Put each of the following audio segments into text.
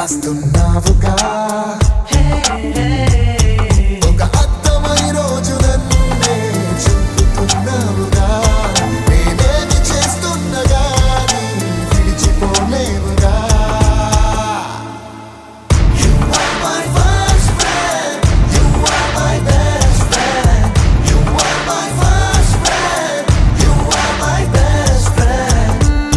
రాస్తున్నావుగా ఒక అర్థమై రోజు నన్నే చూపుతున్నావుగా నేనేమి చేస్తున్నగా నీ విడిచిపోలేవుగా You are my first friend, you are my best friend, you are my first friend, you are my best friend.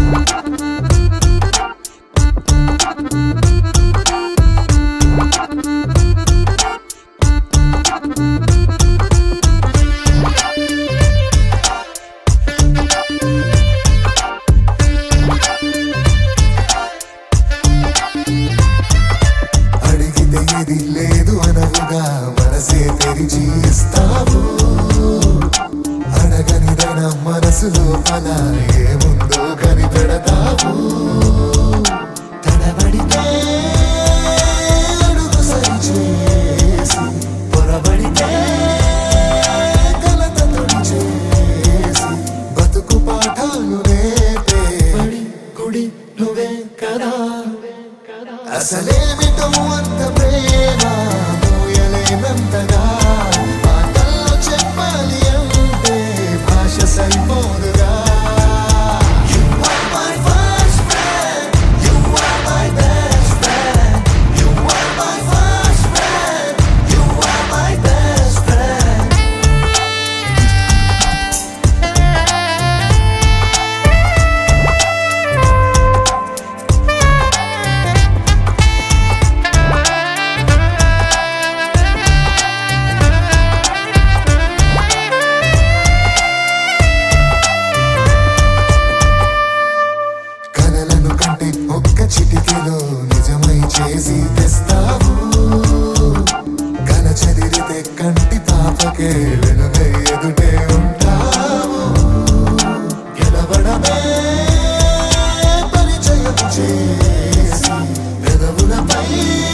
అడిగితే ఏది లేదు అనవుగా మనసే తెరిచి ఇస్తావు అడగనిదైనా మనసులో అల ఏముందో కనిపెడతావు తడబడితే అడుగు సరిచేసి పొరబడితే కలత తొడిచేసి బతుకు పాఠాలు నేర్పే కుడి నువ్వే కదా అసలేమిటో అంత ప్రేమ మోయలేనంతగా మాటల్లో చెప్పాలి అంటే భాష సరిపోదుగా You are my first friend, you are my best friend, you are my first friend, you are my best friend. కలలను కంటే ఒక్క చిటికెలో నిజమై చేసి తెస్తావు కల చెదిరితే కంటి పాపకే వెలుగై ఎదుటే ఉంటావు గెలవడమే పరిచయం చేసి పెదవులపై